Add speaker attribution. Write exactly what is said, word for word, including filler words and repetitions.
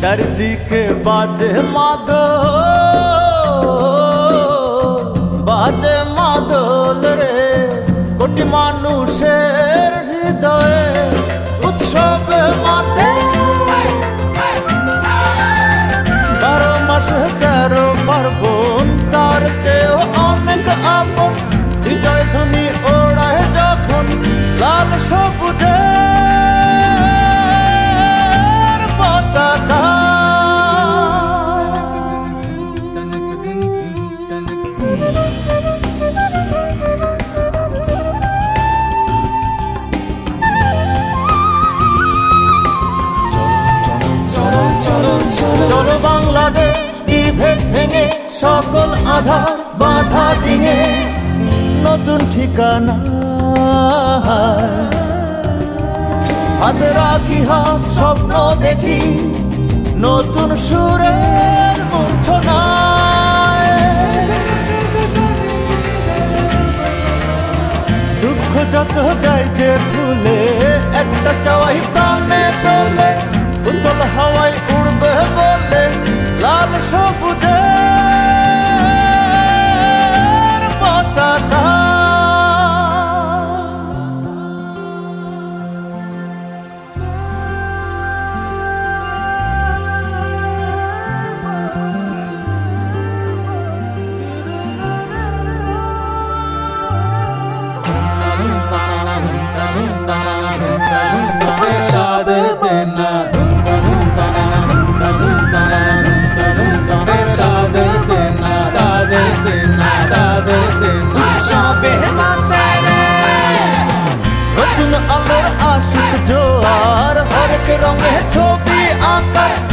Speaker 1: চারিদিকে বাজে মাদল, বাজে মাদল রে কোটি মানুষের হৃদয়ে উৎসবে মাতে। বারো মাসে তেরো পার্বণ তার চেয়েও অনেক আপন। বিজয় ধ্বনি ওড়ায় যখন লাল সবুজের পতাকা। চলো বাংলাদেশ বিভেদ ভেঙে সকল আধার বাধা ডিঙে নতুন ঠিকানা হাতে রাখি, হাত স্বপ্ন দেখি নতুন সুরের মূর্ছনায়। দুঃখ যত যাই যে ভুলে একটা চাওয়াই প্রাণে তোলে, উতল হাওয়ায় উড়বে বলে লাল সবুজের পতাকা। নতুন আলোর আশিক জোয়ার হরেক রঙে ছবি আঁকা।